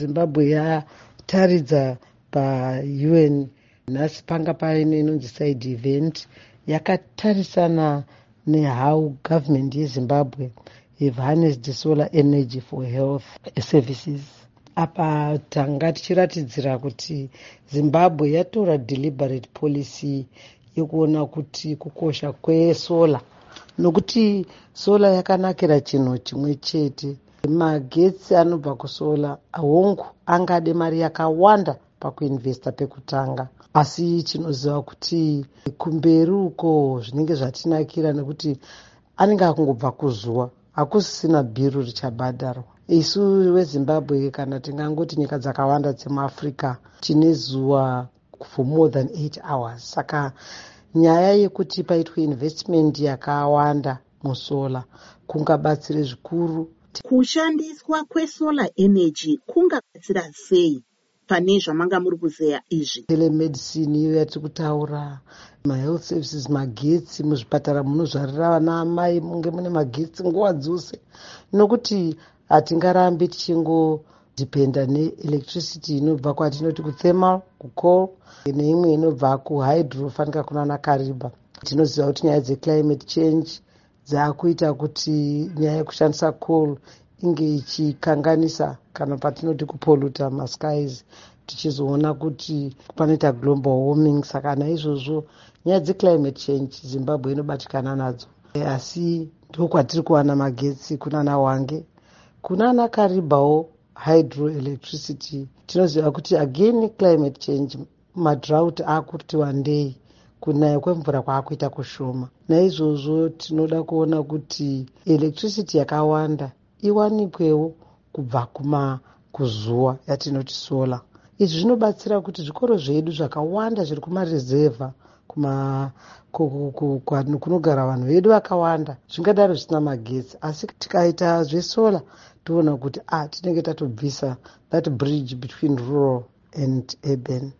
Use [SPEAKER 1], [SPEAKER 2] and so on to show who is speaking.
[SPEAKER 1] Zimbabwe yataridza paUN nhasi panga paine inonzi side event yakatarisana nehow government yeZimbabwe have harnessed solar energy for health services. Apa tanga tichiratidzira kuti Zimbabwe yatora deliberate policy yekuona kuti kukosha kwesola, nokuti sola yakanakira chinhu chimwe chete. Magetsi anobva kusola hongu angade mari yakawanda pakuinvesta pekutanga, asi tinoziva kuti kumberi uko zvinenge zvatinakira nekuti anenge akungobva kuzuva, hakusisina bhiru richabhadharwa. Isu weZimbabwe kana tingangoti nyika dzakawanda dzemuAfrica tine zuva for more than 8 hours. Saka nyaya yekuti paitwe investment yakawanda musola kungabatsire zvikuru.
[SPEAKER 2] Kushandiswa kwesolar energy kungabatsira sei pane zvamanga muri kuzeya izvi?
[SPEAKER 1] Telemedicine iyo yatiri kutaura, mahealth services, magetsi muzvipatara munozvarira vana amai munge mune magetsi nguva dzose, nokuti hatingarambi tichingodhipenda neelectricity inobva kwatinoti kuthermal, kucoal neimwe inobva kuhydro fanika kunana Kariba. Tinoziva kuti nyaya dzeclimate change dzakuita kuti nyaya yekushandisa coal inge ichikanganisa kana patinoti kupoluta maskies, tichizoona kuti panoita global warming. Saka naizvozvo nyaya dzeclimate change Zimbabwe inobatikana nadzo, asi ndokwatiri kuwana magetsi kunana Hwange, kunana Karibawo hydroelectricity. Tinoziva kuti again climate change, madrought akuti wandei, kunaya kwemvura kwaakuita kushoma. Naizvozvo tinoda kuona kuti electricity yakawanda iwanikwewo kubva kuzuva yatinoti sola. Izvi zvinobatsira kuti zvikoro zvedu zvakawanda zviri kumarezevha kunogara vanhu vedu vakawanda zvingadaro zvisina magetsi, asi tikaita zvesola toona kuti tinenge tatobvisa that bridge between rural and urban.